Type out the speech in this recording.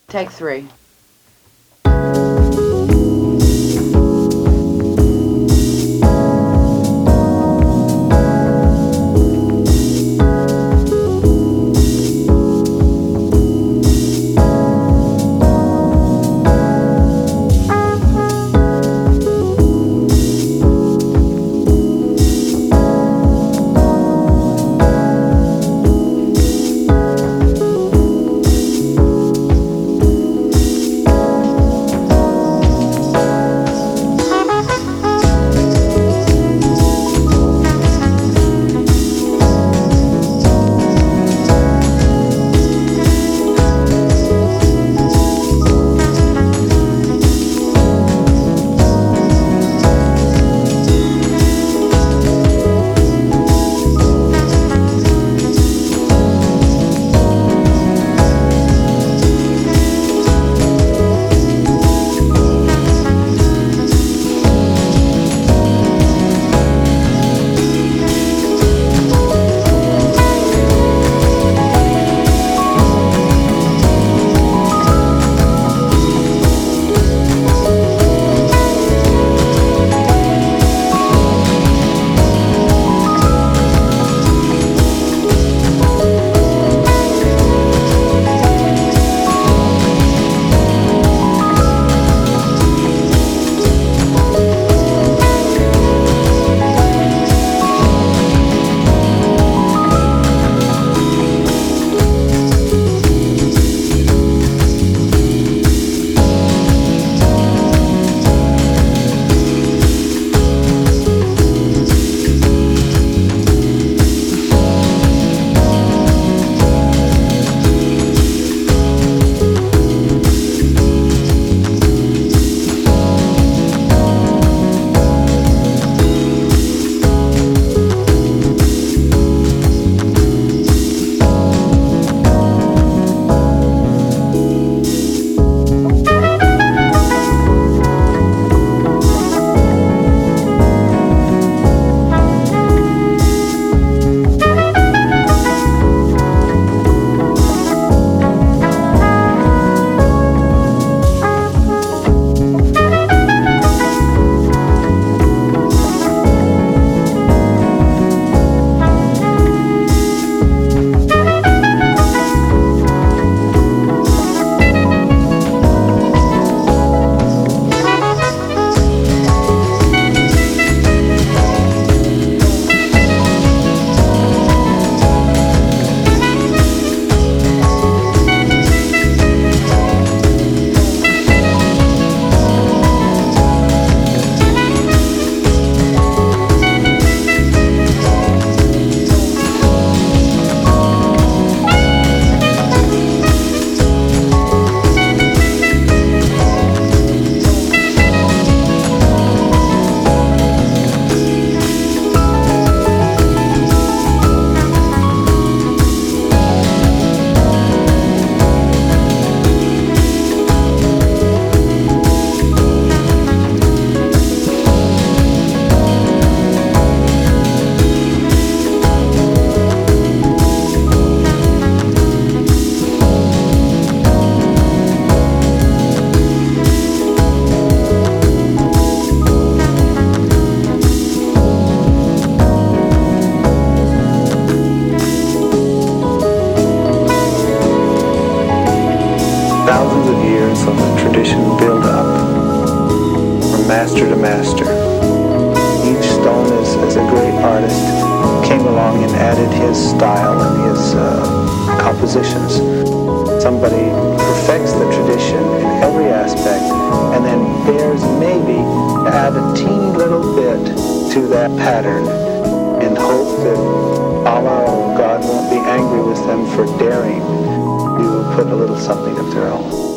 Take three. Thousands of years of a tradition build up from master to master. Each stone as a great artist came along and added his style and his compositions. Somebody perfects the tradition in every aspect and then dares maybe to add a teeny little bit to that pattern in hope that Allah or God won't be angry with them for daring to put a little something of their own.